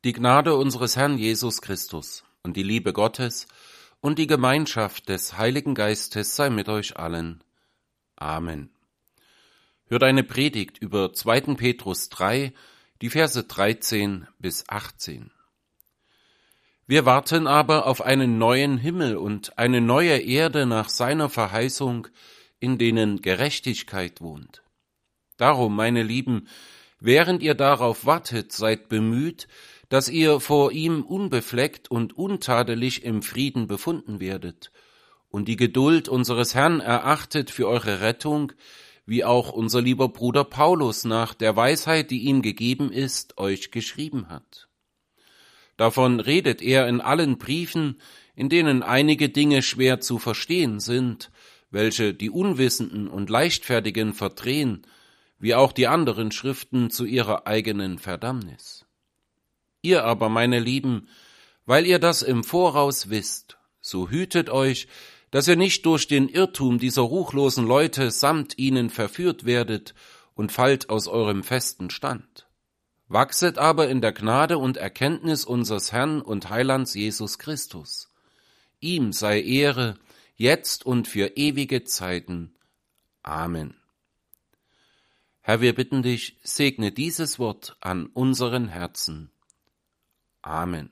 Die Gnade unseres Herrn Jesus Christus und die Liebe Gottes und die Gemeinschaft des Heiligen Geistes sei mit euch allen. Amen. Hört eine Predigt über 2. Petrus 3, die Verse 13 bis 18. Wir warten aber auf einen neuen Himmel und eine neue Erde nach seiner Verheißung, in denen Gerechtigkeit wohnt. Darum, meine Lieben, während ihr darauf wartet, seid bemüht, dass ihr vor ihm unbefleckt und untadelig im Frieden befunden werdet und die Geduld unseres Herrn erachtet für eure Rettung, wie auch unser lieber Bruder Paulus nach der Weisheit, die ihm gegeben ist, euch geschrieben hat. Davon redet er in allen Briefen, in denen einige Dinge schwer zu verstehen sind, welche die Unwissenden und Leichtfertigen verdrehen, wie auch die anderen Schriften zu ihrer eigenen Verdammnis. Ihr aber, meine Lieben, weil ihr das im Voraus wisst, so hütet euch, dass ihr nicht durch den Irrtum dieser ruchlosen Leute samt ihnen verführt werdet und fallt aus eurem festen Stand. Wachset aber in der Gnade und Erkenntnis unseres Herrn und Heilands Jesus Christus. Ihm sei Ehre, jetzt und für ewige Zeiten. Amen. Herr, wir bitten dich, segne dieses Wort an unseren Herzen. Amen.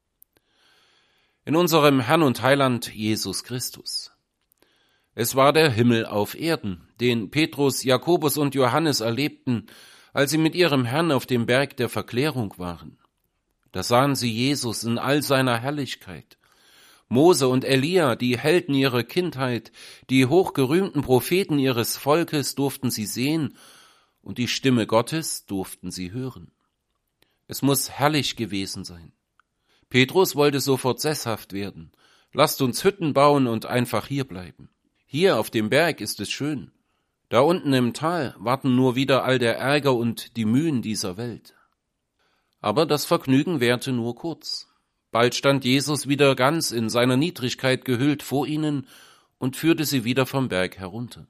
In unserem Herrn und Heiland Jesus Christus. Es war der Himmel auf Erden, den Petrus, Jakobus und Johannes erlebten, als sie mit ihrem Herrn auf dem Berg der Verklärung waren. Da sahen sie Jesus in all seiner Herrlichkeit. Mose und Elia, die Helden ihrer Kindheit, die hochgerühmten Propheten ihres Volkes durften sie sehen und die Stimme Gottes durften sie hören. Es muss herrlich gewesen sein. Petrus wollte sofort sesshaft werden. Lasst uns Hütten bauen und einfach hier bleiben. Hier auf dem Berg ist es schön. Da unten im Tal warten nur wieder all der Ärger und die Mühen dieser Welt. Aber das Vergnügen währte nur kurz. Bald stand Jesus wieder ganz in seiner Niedrigkeit gehüllt vor ihnen und führte sie wieder vom Berg herunter.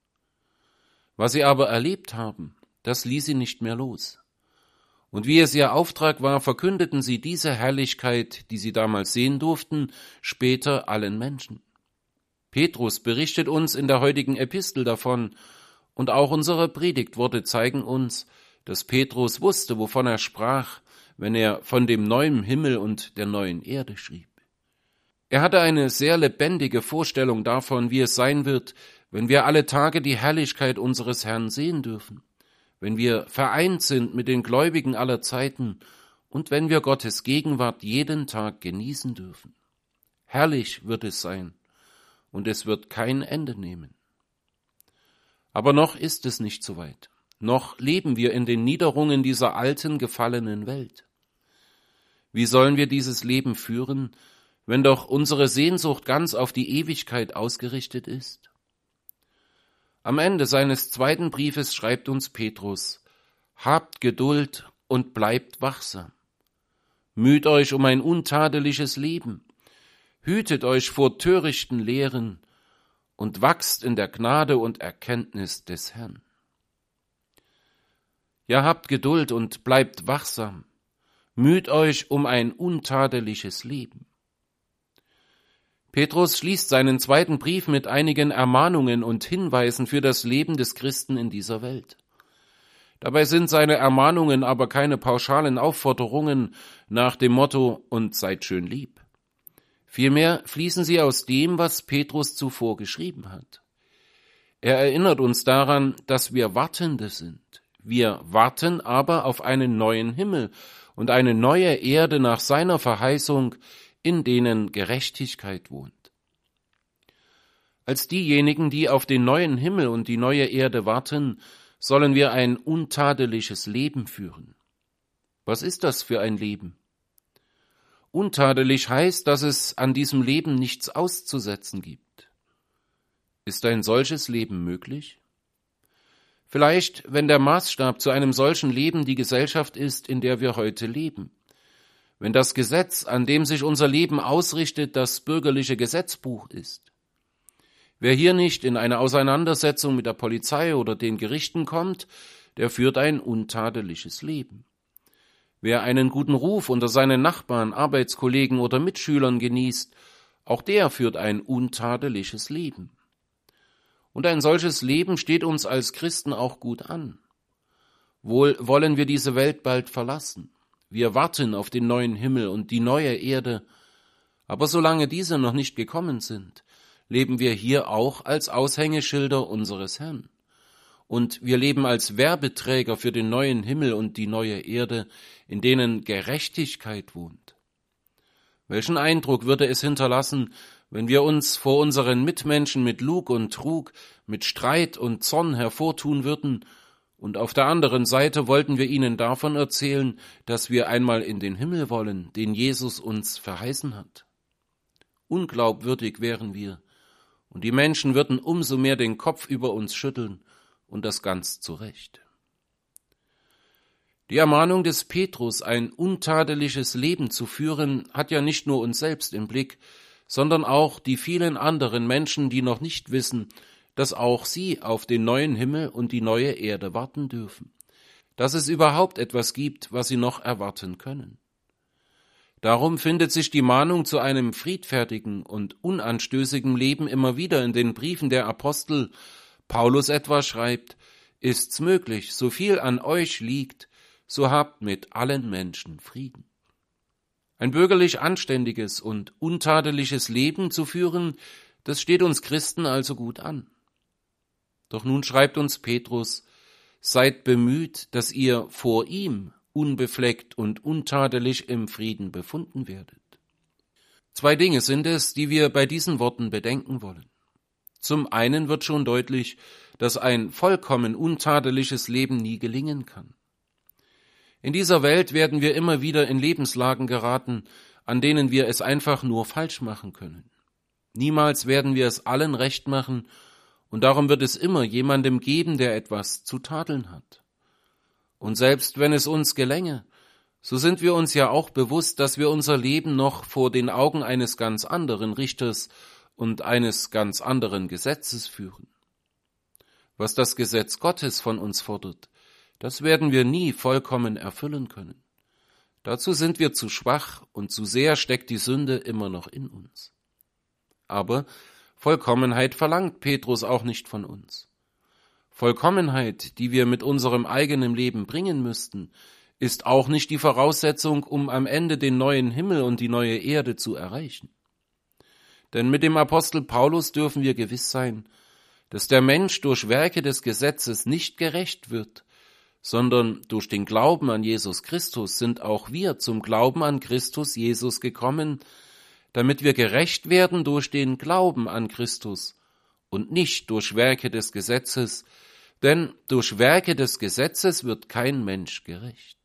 Was sie aber erlebt haben, das ließ sie nicht mehr los. Und wie es ihr Auftrag war, verkündeten sie diese Herrlichkeit, die sie damals sehen durften, später allen Menschen. Petrus berichtet uns in der heutigen Epistel davon, und auch unsere Predigtworte zeigen uns, dass Petrus wusste, wovon er sprach, wenn er von dem neuen Himmel und der neuen Erde schrieb. Er hatte eine sehr lebendige Vorstellung davon, wie es sein wird, wenn wir alle Tage die Herrlichkeit unseres Herrn sehen dürfen, wenn wir vereint sind mit den Gläubigen aller Zeiten und wenn wir Gottes Gegenwart jeden Tag genießen dürfen. Herrlich wird es sein und es wird kein Ende nehmen. Aber noch ist es nicht so weit. Noch leben wir in den Niederungen dieser alten, gefallenen Welt. Wie sollen wir dieses Leben führen, wenn doch unsere Sehnsucht ganz auf die Ewigkeit ausgerichtet ist? Am Ende seines 2. Briefes schreibt uns Petrus: Habt Geduld und bleibt wachsam. Müht euch um ein untadeliges Leben. Hütet euch vor törichten Lehren und wachst in der Gnade und Erkenntnis des Herrn. Ja, habt Geduld und bleibt wachsam. Müht euch um ein untadeliges Leben. Petrus schließt seinen 2. Brief mit einigen Ermahnungen und Hinweisen für das Leben des Christen in dieser Welt. Dabei sind seine Ermahnungen aber keine pauschalen Aufforderungen nach dem Motto „und seid schön lieb". Vielmehr fließen sie aus dem, was Petrus zuvor geschrieben hat. Er erinnert uns daran, dass wir Wartende sind. Wir warten aber auf einen neuen Himmel und eine neue Erde nach seiner Verheißung, in denen Gerechtigkeit wohnt. Als diejenigen, die auf den neuen Himmel und die neue Erde warten, sollen wir ein untadeliges Leben führen. Was ist das für ein Leben? Untadelig heißt, dass es an diesem Leben nichts auszusetzen gibt. Ist ein solches Leben möglich? Vielleicht, wenn der Maßstab zu einem solchen Leben die Gesellschaft ist, in der wir heute leben. Wenn das Gesetz, an dem sich unser Leben ausrichtet, das bürgerliche Gesetzbuch ist. Wer hier nicht in eine Auseinandersetzung mit der Polizei oder den Gerichten kommt, der führt ein untadeliges Leben. Wer einen guten Ruf unter seinen Nachbarn, Arbeitskollegen oder Mitschülern genießt, auch der führt ein untadeliges Leben. Und ein solches Leben steht uns als Christen auch gut an. Wohl wollen wir diese Welt bald verlassen. Wir warten auf den neuen Himmel und die neue Erde. Aber solange diese noch nicht gekommen sind, leben wir hier auch als Aushängeschilder unseres Herrn. Und wir leben als Werbeträger für den neuen Himmel und die neue Erde, in denen Gerechtigkeit wohnt. Welchen Eindruck würde es hinterlassen, wenn wir uns vor unseren Mitmenschen mit Lug und Trug, mit Streit und Zorn hervortun würden, und auf der anderen Seite wollten wir ihnen davon erzählen, dass wir einmal in den Himmel wollen, den Jesus uns verheißen hat. Unglaubwürdig wären wir, und die Menschen würden umso mehr den Kopf über uns schütteln, und das ganz zu Recht. Die Ermahnung des Petrus, ein untadeliges Leben zu führen, hat ja nicht nur uns selbst im Blick, sondern auch die vielen anderen Menschen, die noch nicht wissen, dass auch sie auf den neuen Himmel und die neue Erde warten dürfen, dass es überhaupt etwas gibt, was sie noch erwarten können. Darum findet sich die Mahnung zu einem friedfertigen und unanstößigen Leben immer wieder in den Briefen der Apostel. Paulus etwa schreibt: Ist's möglich, so viel an euch liegt, so habt mit allen Menschen Frieden. Ein bürgerlich anständiges und untadeliges Leben zu führen, das steht uns Christen also gut an. Doch nun schreibt uns Petrus: Seid bemüht, dass ihr vor ihm unbefleckt und untadelig im Frieden befunden werdet. Zwei Dinge sind es, die wir bei diesen Worten bedenken wollen. Zum einen wird schon deutlich, dass ein vollkommen untadeliges Leben nie gelingen kann. In dieser Welt werden wir immer wieder in Lebenslagen geraten, an denen wir es einfach nur falsch machen können. Niemals werden wir es allen recht machen, und darum wird es immer jemandem geben, der etwas zu tadeln hat. Und selbst wenn es uns gelänge, so sind wir uns ja auch bewusst, dass wir unser Leben noch vor den Augen eines ganz anderen Richters und eines ganz anderen Gesetzes führen. Was das Gesetz Gottes von uns fordert, das werden wir nie vollkommen erfüllen können. Dazu sind wir zu schwach und zu sehr steckt die Sünde immer noch in uns. Aber Vollkommenheit verlangt Petrus auch nicht von uns. Vollkommenheit, die wir mit unserem eigenen Leben bringen müssten, ist auch nicht die Voraussetzung, um am Ende den neuen Himmel und die neue Erde zu erreichen. Denn mit dem Apostel Paulus dürfen wir gewiss sein, dass der Mensch durch Werke des Gesetzes nicht gerecht wird, sondern durch den Glauben an Jesus Christus sind auch wir zum Glauben an Christus Jesus gekommen, damit wir gerecht werden durch den Glauben an Christus und nicht durch Werke des Gesetzes, denn durch Werke des Gesetzes wird kein Mensch gerecht.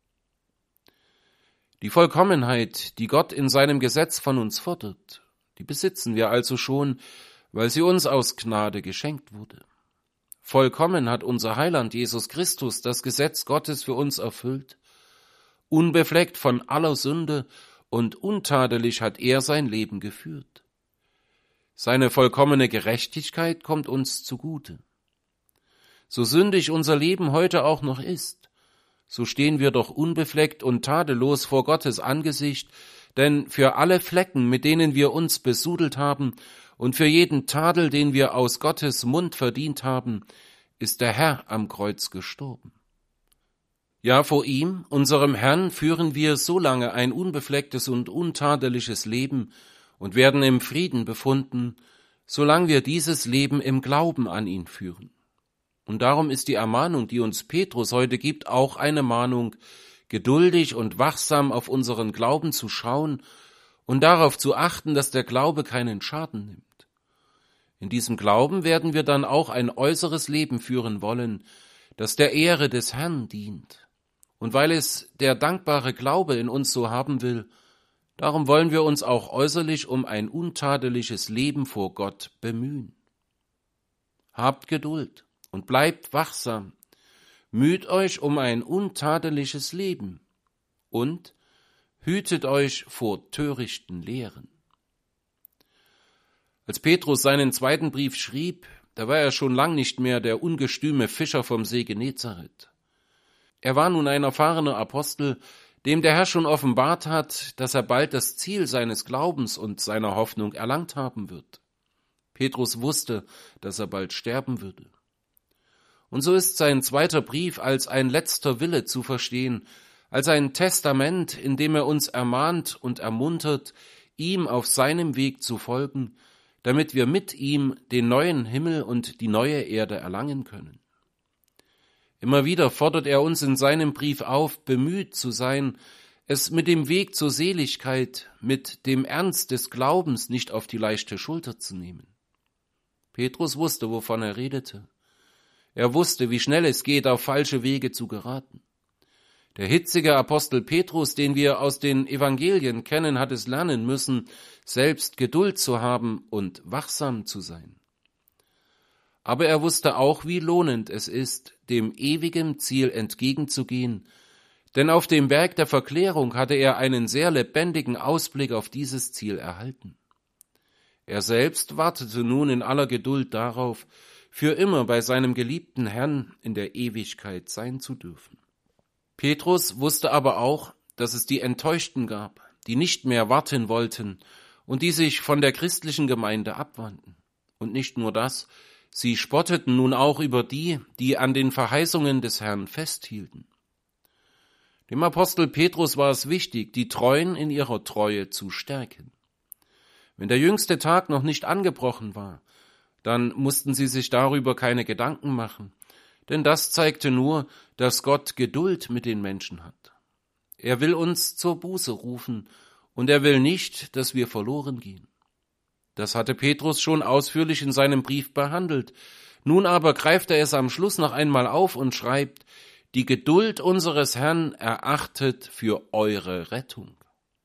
Die Vollkommenheit, die Gott in seinem Gesetz von uns fordert, die besitzen wir also schon, weil sie uns aus Gnade geschenkt wurde. Vollkommen hat unser Heiland Jesus Christus das Gesetz Gottes für uns erfüllt. Unbefleckt von aller Sünde und untadelig hat er sein Leben geführt. Seine vollkommene Gerechtigkeit kommt uns zugute. So sündig unser Leben heute auch noch ist, so stehen wir doch unbefleckt und tadellos vor Gottes Angesicht, denn für alle Flecken, mit denen wir uns besudelt haben, und für jeden Tadel, den wir aus Gottes Mund verdient haben, ist der Herr am Kreuz gestorben. Ja, vor ihm, unserem Herrn, führen wir so lange ein unbeflecktes und untadeliges Leben und werden im Frieden befunden, solange wir dieses Leben im Glauben an ihn führen. Und darum ist die Ermahnung, die uns Petrus heute gibt, auch eine Mahnung, geduldig und wachsam auf unseren Glauben zu schauen und darauf zu achten, dass der Glaube keinen Schaden nimmt. In diesem Glauben werden wir dann auch ein äußeres Leben führen wollen, das der Ehre des Herrn dient. Und weil es der dankbare Glaube in uns so haben will, darum wollen wir uns auch äußerlich um ein untadeliges Leben vor Gott bemühen. Habt Geduld und bleibt wachsam, müht euch um ein untadeliges Leben und hütet euch vor törichten Lehren. Als Petrus seinen zweiten Brief schrieb, da war er schon lang nicht mehr der ungestüme Fischer vom See Genezareth. Er war nun ein erfahrener Apostel, dem der Herr schon offenbart hat, dass er bald das Ziel seines Glaubens und seiner Hoffnung erlangt haben wird. Petrus wusste, dass er bald sterben würde. Und so ist sein zweiter Brief als ein letzter Wille zu verstehen, als ein Testament, in dem er uns ermahnt und ermuntert, ihm auf seinem Weg zu folgen, damit wir mit ihm den neuen Himmel und die neue Erde erlangen können. Immer wieder fordert er uns in seinem Brief auf, bemüht zu sein, es mit dem Weg zur Seligkeit, mit dem Ernst des Glaubens nicht auf die leichte Schulter zu nehmen. Petrus wusste, wovon er redete. Er wusste, wie schnell es geht, auf falsche Wege zu geraten. Der hitzige Apostel Petrus, den wir aus den Evangelien kennen, hat es lernen müssen, selbst Geduld zu haben und wachsam zu sein. Aber er wusste auch, wie lohnend es ist, dem ewigen Ziel entgegenzugehen, denn auf dem Berg der Verklärung hatte er einen sehr lebendigen Ausblick auf dieses Ziel erhalten. Er selbst wartete nun in aller Geduld darauf, für immer bei seinem geliebten Herrn in der Ewigkeit sein zu dürfen. Petrus wusste aber auch, dass es die Enttäuschten gab, die nicht mehr warten wollten und die sich von der christlichen Gemeinde abwandten. Und nicht nur das, sie spotteten nun auch über die, die an den Verheißungen des Herrn festhielten. Dem Apostel Petrus war es wichtig, die Treuen in ihrer Treue zu stärken. Wenn der jüngste Tag noch nicht angebrochen war, dann mussten sie sich darüber keine Gedanken machen, denn das zeigte nur, dass Gott Geduld mit den Menschen hat. Er will uns zur Buße rufen und er will nicht, dass wir verloren gehen. Das hatte Petrus schon ausführlich in seinem Brief behandelt. Nun aber greift er es am Schluss noch einmal auf und schreibt: Die Geduld unseres Herrn erachtet für eure Rettung.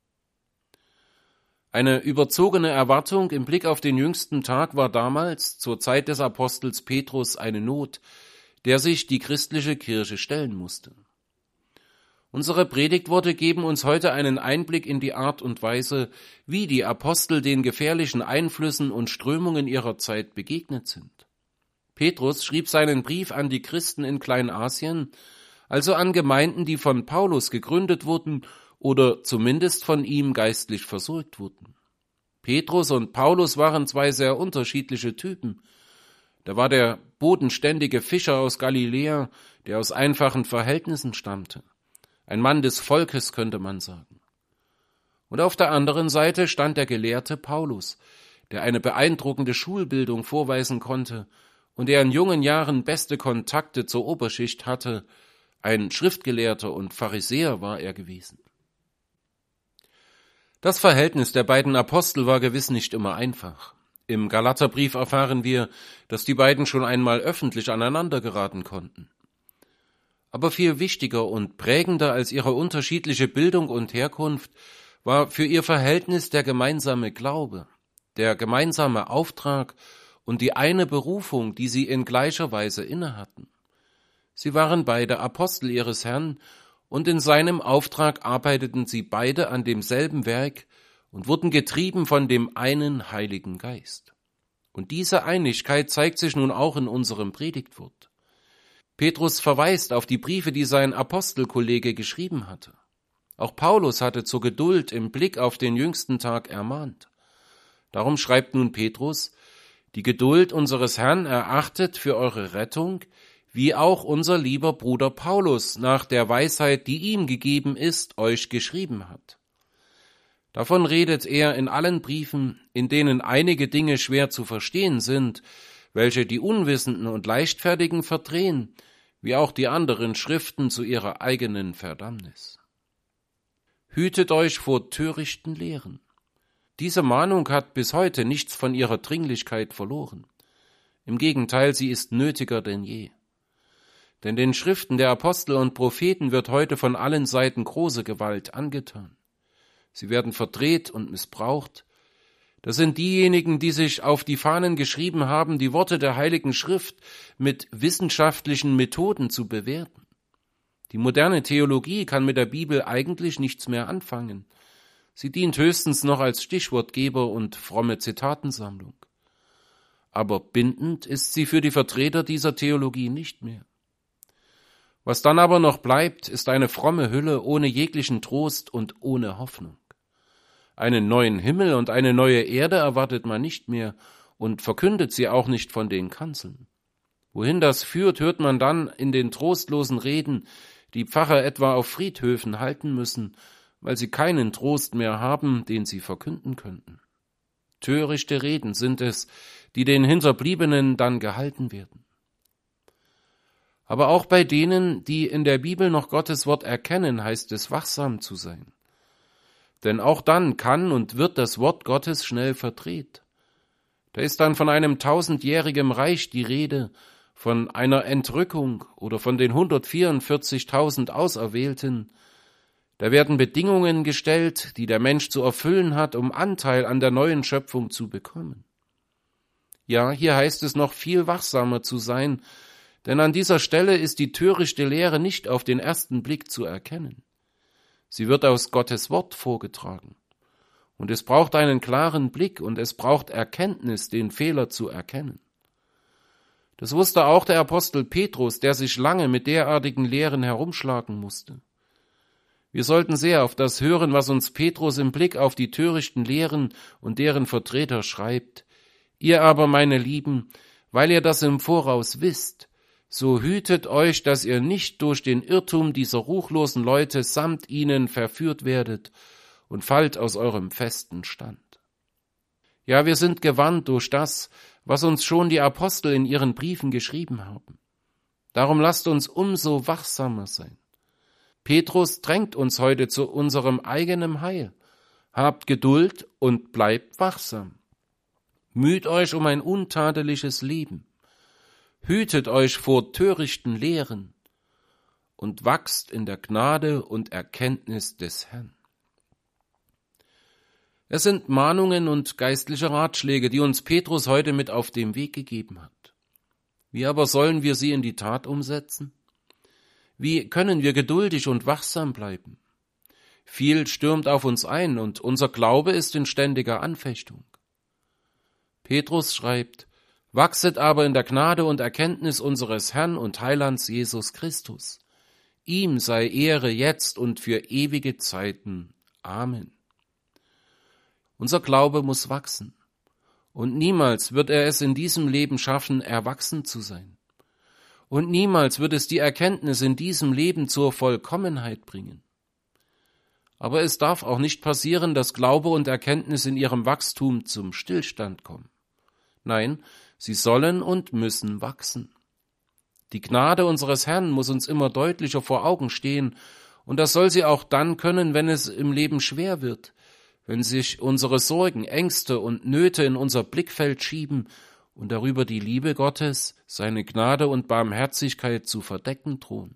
Eine überzogene Erwartung im Blick auf den jüngsten Tag war damals, zur Zeit des Apostels Petrus, eine Not, der sich die christliche Kirche stellen musste. Unsere Predigtworte geben uns heute einen Einblick in die Art und Weise, wie die Apostel den gefährlichen Einflüssen und Strömungen ihrer Zeit begegnet sind. Petrus schrieb seinen Brief an die Christen in Kleinasien, also an Gemeinden, die von Paulus gegründet wurden oder zumindest von ihm geistlich versorgt wurden. Petrus und Paulus waren zwei sehr unterschiedliche Typen. Da war der bodenständige Fischer aus Galiläa, der aus einfachen Verhältnissen stammte. Ein Mann des Volkes, könnte man sagen. Und auf der anderen Seite stand der Gelehrte Paulus, der eine beeindruckende Schulbildung vorweisen konnte und der in jungen Jahren beste Kontakte zur Oberschicht hatte. Ein Schriftgelehrter und Pharisäer war er gewesen. Das Verhältnis der beiden Apostel war gewiss nicht immer einfach. Im Galaterbrief erfahren wir, dass die beiden schon einmal öffentlich aneinander geraten konnten. Aber viel wichtiger und prägender als ihre unterschiedliche Bildung und Herkunft war für ihr Verhältnis der gemeinsame Glaube, der gemeinsame Auftrag und die eine Berufung, die sie in gleicher Weise innehatten. Sie waren beide Apostel ihres Herrn, und in seinem Auftrag arbeiteten sie beide an demselben Werk und wurden getrieben von dem einen Heiligen Geist. Und diese Einigkeit zeigt sich nun auch in unserem Predigtwort. Petrus verweist auf die Briefe, die sein Apostelkollege geschrieben hatte. Auch Paulus hatte zur Geduld im Blick auf den jüngsten Tag ermahnt. Darum schreibt nun Petrus: Die Geduld unseres Herrn erachtet für eure Rettung, wie auch unser lieber Bruder Paulus nach der Weisheit, die ihm gegeben ist, euch geschrieben hat. Davon redet er in allen Briefen, in denen einige Dinge schwer zu verstehen sind, welche die Unwissenden und Leichtfertigen verdrehen, wie auch die anderen Schriften zu ihrer eigenen Verdammnis. Hütet euch vor törichten Lehren. Diese Mahnung hat bis heute nichts von ihrer Dringlichkeit verloren. Im Gegenteil, sie ist nötiger denn je. Denn den Schriften der Apostel und Propheten wird heute von allen Seiten große Gewalt angetan. Sie werden verdreht und missbraucht. Das sind diejenigen, die sich auf die Fahnen geschrieben haben, die Worte der Heiligen Schrift mit wissenschaftlichen Methoden zu bewerten. Die moderne Theologie kann mit der Bibel eigentlich nichts mehr anfangen. Sie dient höchstens noch als Stichwortgeber und fromme Zitatensammlung. Aber bindend ist sie für die Vertreter dieser Theologie nicht mehr. Was dann aber noch bleibt, ist eine fromme Hülle ohne jeglichen Trost und ohne Hoffnung. Einen neuen Himmel und eine neue Erde erwartet man nicht mehr und verkündet sie auch nicht von den Kanzeln. Wohin das führt, hört man dann in den trostlosen Reden, die Pfarrer etwa auf Friedhöfen halten müssen, weil sie keinen Trost mehr haben, den sie verkünden könnten. Törichte Reden sind es, die den Hinterbliebenen dann gehalten werden. Aber auch bei denen, die in der Bibel noch Gottes Wort erkennen, heißt es, wachsam zu sein. Denn auch dann kann und wird das Wort Gottes schnell verdreht. Da ist dann von einem 1000-jährigen Reich die Rede, von einer Entrückung oder von den 144.000 Auserwählten. Da werden Bedingungen gestellt, die der Mensch zu erfüllen hat, um Anteil an der neuen Schöpfung zu bekommen. Ja, hier heißt es noch viel wachsamer zu sein, denn an dieser Stelle ist die törichte Lehre nicht auf den ersten Blick zu erkennen. Sie wird aus Gottes Wort vorgetragen. Und es braucht einen klaren Blick und es braucht Erkenntnis, den Fehler zu erkennen. Das wusste auch der Apostel Petrus, der sich lange mit derartigen Lehren herumschlagen musste. Wir sollten sehr auf das hören, was uns Petrus im Blick auf die törichten Lehren und deren Vertreter schreibt. Ihr aber, meine Lieben, weil ihr das im Voraus wisst, so hütet euch, dass ihr nicht durch den Irrtum dieser ruchlosen Leute samt ihnen verführt werdet und fallt aus eurem festen Stand. Ja, wir sind gewarnt durch das, was uns schon die Apostel in ihren Briefen geschrieben haben. Darum lasst uns umso wachsamer sein. Petrus drängt uns heute zu unserem eigenen Heil. Habt Geduld und bleibt wachsam. Müht euch um ein untadeliges Leben. Hütet euch vor törichten Lehren und wachst in der Gnade und Erkenntnis des Herrn. Es sind Mahnungen und geistliche Ratschläge, die uns Petrus heute mit auf den Weg gegeben hat. Wie aber sollen wir sie in die Tat umsetzen? Wie können wir geduldig und wachsam bleiben? Viel stürmt auf uns ein und unser Glaube ist in ständiger Anfechtung. Petrus schreibt: Wachset aber in der Gnade und Erkenntnis unseres Herrn und Heilands Jesus Christus. Ihm sei Ehre jetzt und für ewige Zeiten. Amen. Unser Glaube muss wachsen, und niemals wird er es in diesem Leben schaffen, erwachsen zu sein. Und niemals wird es die Erkenntnis in diesem Leben zur Vollkommenheit bringen. Aber es darf auch nicht passieren, dass Glaube und Erkenntnis in ihrem Wachstum zum Stillstand kommen. Nein, sie sollen und müssen wachsen. Die Gnade unseres Herrn muss uns immer deutlicher vor Augen stehen, und das soll sie auch dann können, wenn es im Leben schwer wird, wenn sich unsere Sorgen, Ängste und Nöte in unser Blickfeld schieben und darüber die Liebe Gottes, seine Gnade und Barmherzigkeit zu verdecken drohen.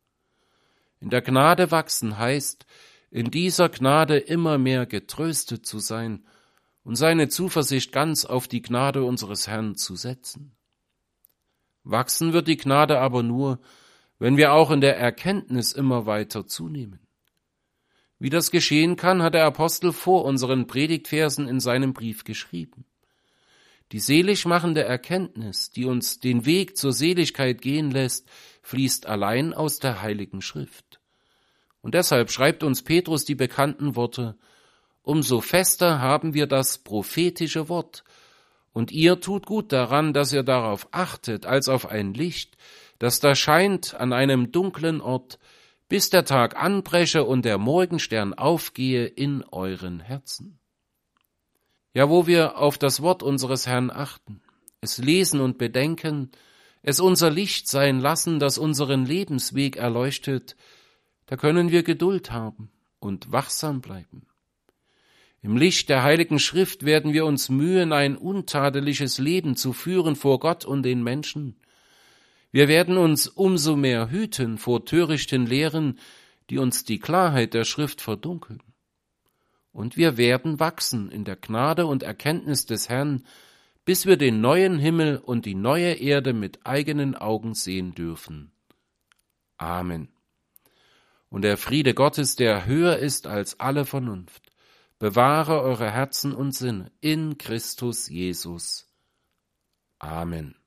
In der Gnade wachsen heißt, in dieser Gnade immer mehr getröstet zu sein und seine Zuversicht ganz auf die Gnade unseres Herrn zu setzen. Wachsen wird die Gnade aber nur, wenn wir auch in der Erkenntnis immer weiter zunehmen. Wie das geschehen kann, hat der Apostel vor unseren Predigtversen in seinem Brief geschrieben. Die seligmachende Erkenntnis, die uns den Weg zur Seligkeit gehen lässt, fließt allein aus der Heiligen Schrift. Und deshalb schreibt uns Petrus die bekannten Worte: Umso fester haben wir das prophetische Wort, und ihr tut gut daran, dass ihr darauf achtet, als auf ein Licht, das da scheint an einem dunklen Ort, bis der Tag anbreche und der Morgenstern aufgehe in euren Herzen. Ja, wo wir auf das Wort unseres Herrn achten, es lesen und bedenken, es unser Licht sein lassen, das unseren Lebensweg erleuchtet, da können wir Geduld haben und wachsam bleiben. Im Licht der Heiligen Schrift werden wir uns mühen, ein untadeliges Leben zu führen vor Gott und den Menschen. Wir werden uns umso mehr hüten vor törichten Lehren, die uns die Klarheit der Schrift verdunkeln. Und wir werden wachsen in der Gnade und Erkenntnis des Herrn, bis wir den neuen Himmel und die neue Erde mit eigenen Augen sehen dürfen. Amen. Und der Friede Gottes, der höher ist als alle Vernunft, bewahre eure Herzen und Sinne in Christus Jesus. Amen.